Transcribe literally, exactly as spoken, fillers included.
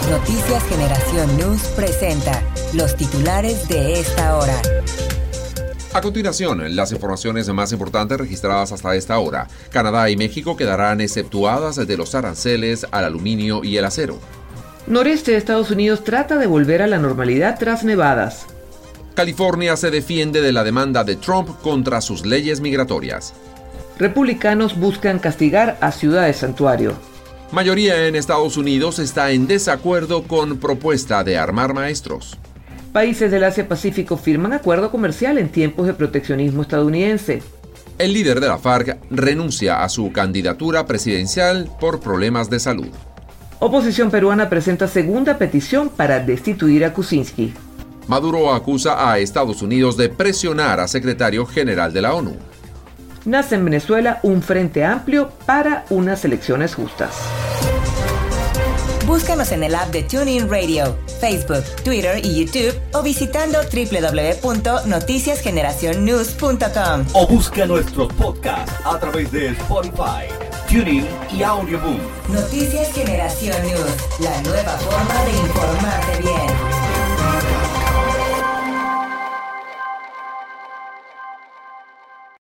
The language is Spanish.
Noticias Generación News presenta los titulares de esta hora. A continuación, las informaciones más importantes registradas hasta esta hora. Canadá y México quedarán exceptuadas de los aranceles al aluminio y el acero. Noreste de Estados Unidos trata de volver a la normalidad tras nevadas. California se defiende de la demanda de Trump contra sus leyes migratorias. Republicanos buscan castigar a Ciudad Santuario. Mayoría en Estados Unidos está en desacuerdo con propuesta de armar maestros. Países del Asia-Pacífico firman acuerdo comercial en tiempos de proteccionismo estadounidense. El líder de la FARC renuncia a su candidatura presidencial por problemas de salud. Oposición peruana presenta segunda petición para destituir a Kuczynski. Maduro acusa a Estados Unidos de presionar a secretario general de la ONU. Nace en Venezuela un frente amplio para unas elecciones justas. Búscanos en el app de TuneIn Radio, Facebook, Twitter y YouTube o visitando doble u doble u doble u punto noticias generación news punto com. O busca nuestros podcasts a través de Spotify, TuneIn y Audioboom. Noticias Generación News, la nueva forma de informarte bien.